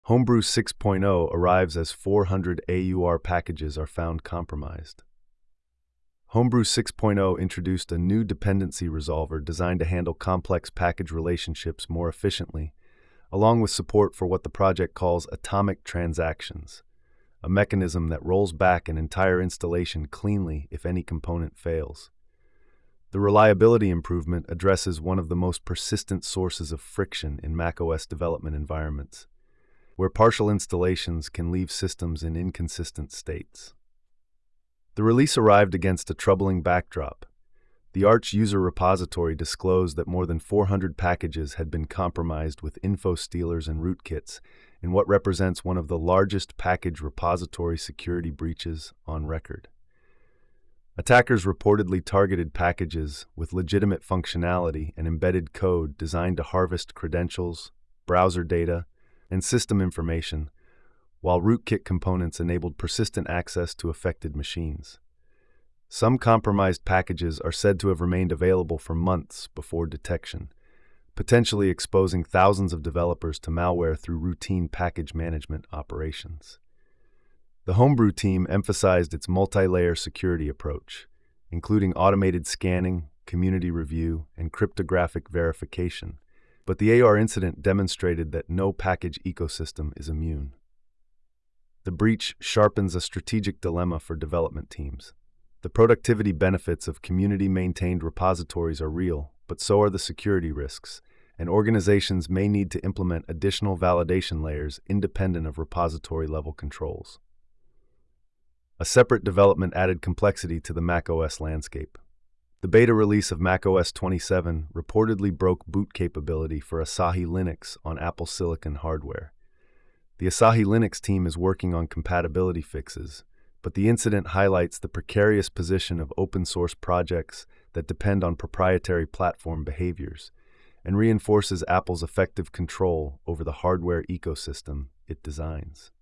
Homebrew 6.0 arrives as 400 AUR packages are found compromised. Homebrew 6.0 introduced a new dependency resolver designed to handle complex package relationships more efficiently, along with support for what the project calls atomic transactions, a mechanism that rolls back an entire installation cleanly if any component fails. The reliability improvement addresses one of the most persistent sources of friction in macOS development environments, where partial installations can leave systems in inconsistent states. The release arrived against a troubling backdrop. The Arch user repository disclosed that more than 400 packages had been compromised with info stealers and rootkits in what represents one of the largest package repository security breaches on record. Attackers reportedly targeted packages with legitimate functionality and embedded code designed to harvest credentials, browser data, and system information, while rootkit components enabled persistent access to affected machines. Some compromised packages are said to have remained available for months before detection, potentially exposing thousands of developers to malware through routine package management operations. The Homebrew team emphasized its multi-layer security approach, including automated scanning, community review, and cryptographic verification, but the AR incident demonstrated that no package ecosystem is immune. The breach sharpens a strategic dilemma for development teams. The productivity benefits of community-maintained repositories are real, but so are the security risks, and organizations may need to implement additional validation layers independent of repository-level controls. A separate development added complexity to the macOS landscape. The beta release of macOS 27 reportedly broke boot capability for Asahi Linux on Apple Silicon hardware. The Asahi Linux team is working on compatibility fixes, but the incident highlights the precarious position of open-source projects that depend on proprietary platform behaviors, and reinforces Apple's effective control over the hardware ecosystem it designs.